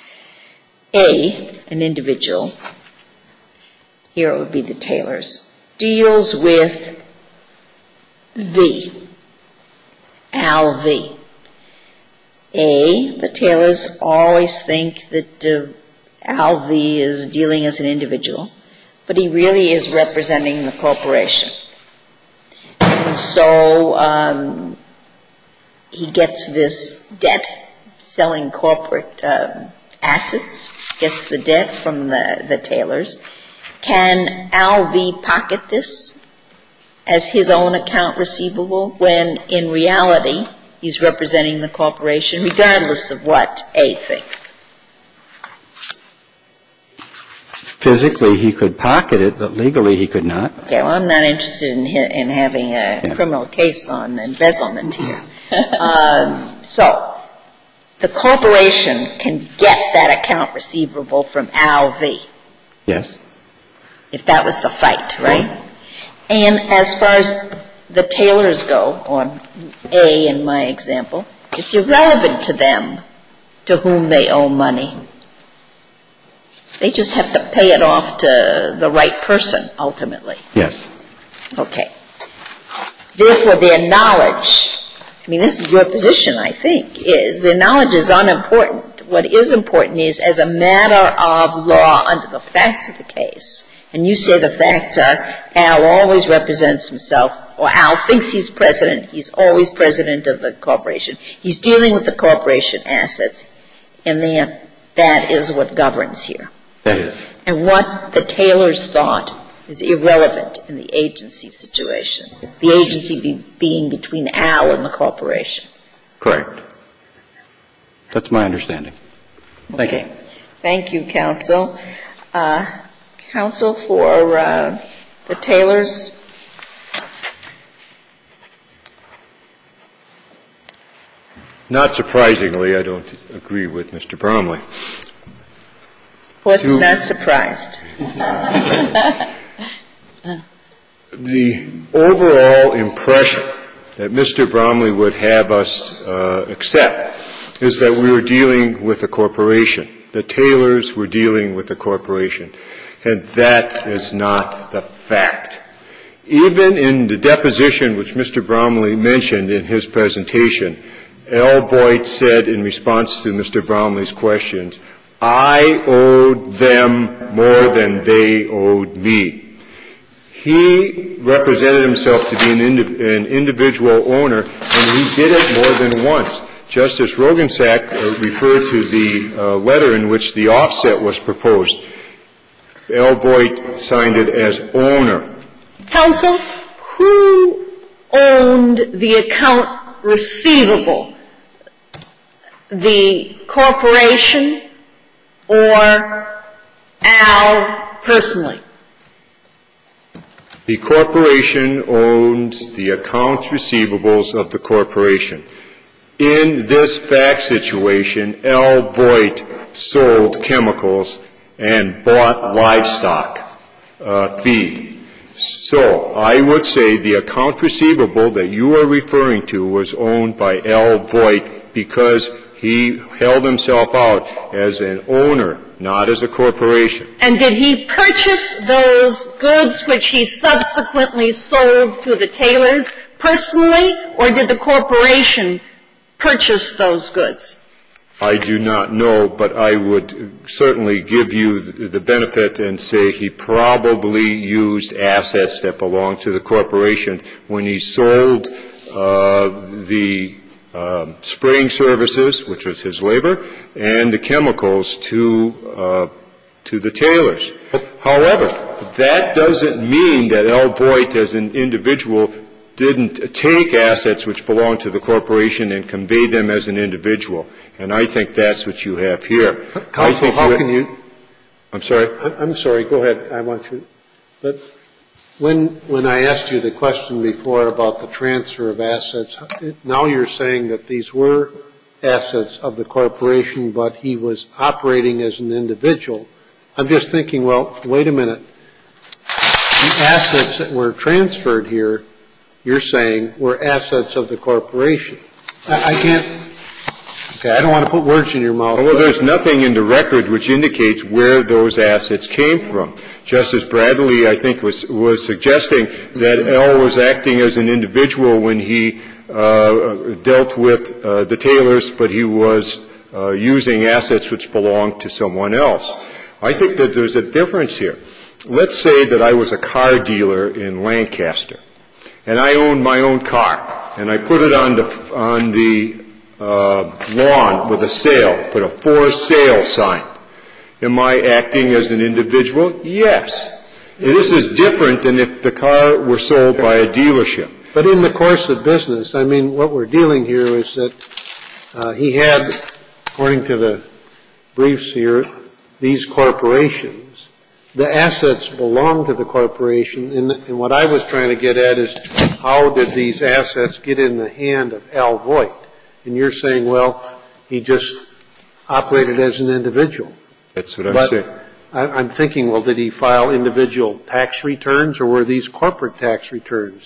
An individual, here it would be the Taylors, deals with Al V. The Taylors always think that Al V is dealing as an individual, but he really is representing the corporation. And so he gets this debt, selling corporate assets, gets the debt from the Taylors. Can Al V pocket this as his own account receivable when in reality he's representing the corporation, regardless of what A thinks? Physically, he could pocket it, but legally he could not. Okay, well, I'm not interested in having a criminal case on embezzlement here. So the corporation can get that account receivable from Al V. Yes. If that was the fight, right? And as far as the Taylors go, on A in my example, it's irrelevant to them to whom they owe money. They just have to pay it off to the right person, ultimately. Yes. Okay. Therefore, their knowledge, this is your position, I think, is their knowledge is unimportant. What is important is, as a matter of law, under the facts of the case, And you say the facts are Al always represents himself, or Al thinks he's president. He's always president of the corporation. He's dealing with the corporation assets. And that is what governs here. That is. And what the Taylors thought is irrelevant in the agency situation, the agency being between Al and the corporation. Correct. That's my understanding. Thank you. Thank you, counsel. Counsel for the Taylors. Not surprisingly, I don't agree with Mr. Bromley. What's not surprised? The overall impression that Mr. Bromley would have us accept is that we were dealing with a corporation. The Taylors were dealing with a corporation. And that is not the fact. Even in the deposition which Mr. Bromley mentioned in his presentation, Al Voigt said in response to Mr. Bromley's questions, I owed them more than they owed me. He represented himself to be an individual owner, and he did it more than once. Justice Rogensack referred to the letter in which the offset was proposed. Al Voigt signed it as owner. Counsel, who owned the account receivable? The corporation or Al personally? The corporation owns the accounts receivables of the corporation. In this fact situation, Al Voigt sold chemicals and bought livestock feed. So I would say the account receivable that you are referring to was owned by Al Voigt because he held himself out as an owner, not as a corporation. And did he purchase those goods which he subsequently sold to the Taylors personally, or did the corporation purchase those goods? I do not know, but I would certainly give you the benefit and say he probably used assets that belonged to the corporation when he sold the spraying services, which was his labor, and the chemicals to the Taylors. However, that doesn't mean that Al Voigt as an individual didn't take assets which belonged to the corporation and convey them as an individual. And I think that's what you have here. Counsel, how can you? I'm sorry? I'm sorry. Go ahead. I want you. But when I asked you the question before about the transfer of assets, now you're saying that these were assets of the corporation, but he was operating as an individual. I'm just thinking, well, wait a minute. The assets that were transferred here, you're saying, were assets of the corporation. I can't. Okay, I don't want to put words in your mouth. Well, there's nothing in the record which indicates where those assets came from. Justice Bradley, I think, was suggesting that Al was acting as an individual when he dealt with the Taylors, but he was using assets which belonged to someone else. I think that there's a difference here. Let's say that I was a car dealer in Lancaster, and I owned my own car, and I put it on the lawn with a sale, put a for sale sign. Am I acting as an individual? Yes. This is different than if the car were sold by a dealership. But in the course of business, I mean, what we're dealing here is that he had, according to the briefs here, these corporations. The assets belong to the corporation, and what I was trying to get at is how did these assets get in the hand of Al Voigt? And you're saying, well, he just operated as an individual. That's what I'm saying. I'm thinking, well, did he file individual tax returns, or were these corporate tax returns?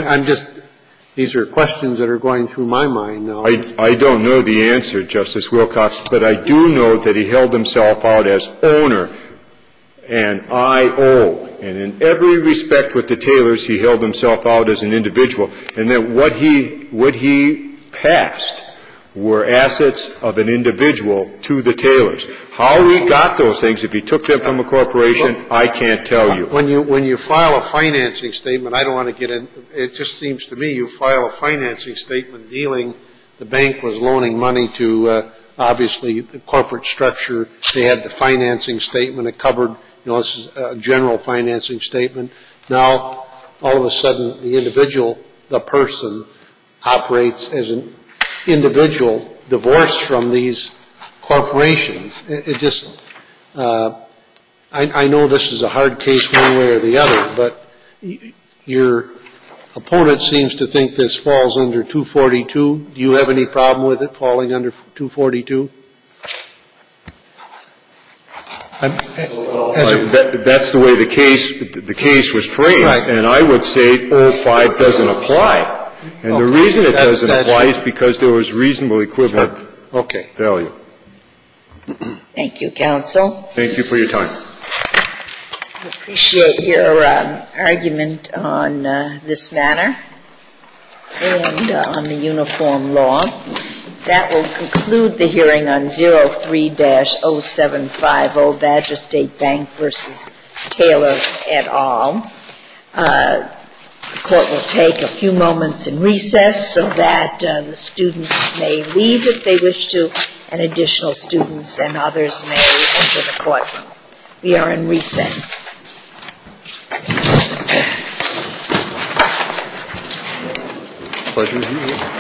These are questions that are going through my mind now. I don't know the answer, Justice Wilcox, but I do know that he held himself out as owner and I owe. And in every respect with the Taylors, he held himself out as an individual. And that what he passed were assets of an individual to the Taylors. How he got those things, if he took them from a corporation, I can't tell you. When you file a financing statement, I don't want to get in, it just seems to me you file a financing statement dealing, the bank was loaning money to, obviously, the corporate structure. They had the financing statement. It covered, this is a general financing statement. Now, all of a sudden, the individual, the person, operates as an individual divorced from these corporations. It just, I know this is a hard case one way or the other, but your opponent seems to think this falls under 242. Do you have any problem with it falling under 242? That's the way the case was framed, right. And I would say 05 doesn't apply. And the reason it doesn't apply is because there was reasonable equivalent value. Thank you, counsel. Thank you for your time. I appreciate your argument on this matter and on the uniform law. That will conclude the hearing on 03-0750 Badger State Bank versus Taylor et al. The court will take a few moments in recess so that the students may leave if they wish to, and additional students and others may enter the courtroom. We are in recess. Pleasure to meet you.